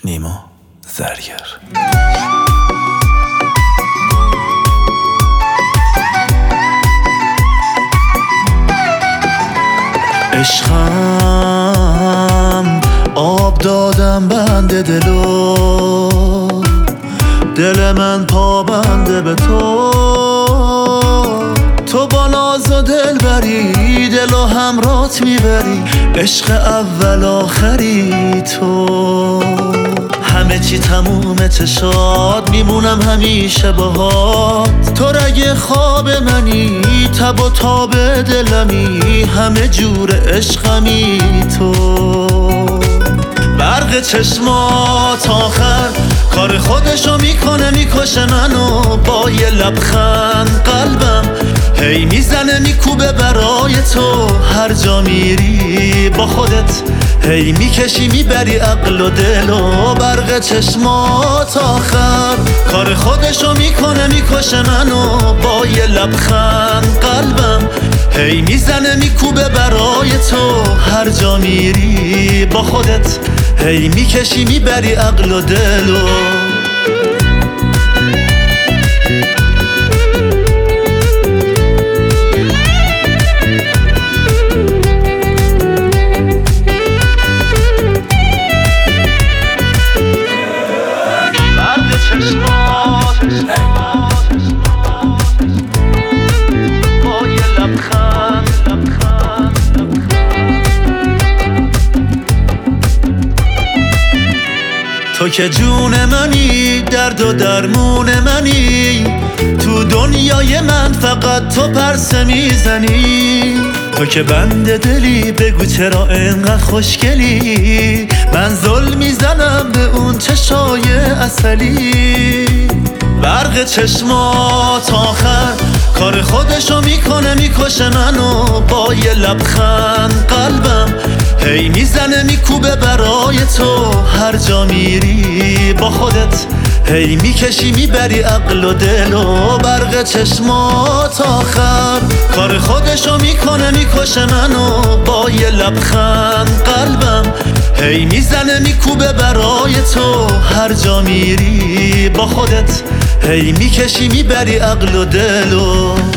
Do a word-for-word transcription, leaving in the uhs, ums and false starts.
نیما زرگر. عشقم آب دادم بنده دلو، دل من پابنده به تو. تو با ناز و دل بری، دل و همرات میبری، عشق اول آخری تو. همه چی تمومه چشات، میمونم همیشه باهات. تو رگ خواب منی، تب و تاب دلمی، همه جور عشقمی تو. برق چشمات آخر کار خودشو میکنه، میکشه منو با یه لبخند. قلبم هی میزنه میکوبه برای تو، هر جا میری با خودت هی میکشی میبری عقل و دل. و برق چشمات آخر کار خودشو میکنه، میکشه منو با یه لبخند. قلبم هی میزنه میکوبه برای تو، هر جا میری با خودت هی میکشی میبری عقل و دل. و تو که جون منی، درد و درمون منی، تو دنیای من فقط تو پرسه میزنی. تو که بنده دلی، بگو چرا اینقدر خوشگلی، من ظلم میزنم به اون چشای عسلی. برق چشمات آخر کار خودشو میکنه، میکشه منو با یه لبخند. قلبم هی میزنه میکوبه برای تو، هر جا میری با خودت هی میکشی میبری عقل و دل. و برق چشمات آخر کار خودشو میکنه، میکشه منو با یه لبخند. قلبم هی میزنه میکوبه برای تو، هر جا میری با خودت هی میکشی میبری عقل و دل. و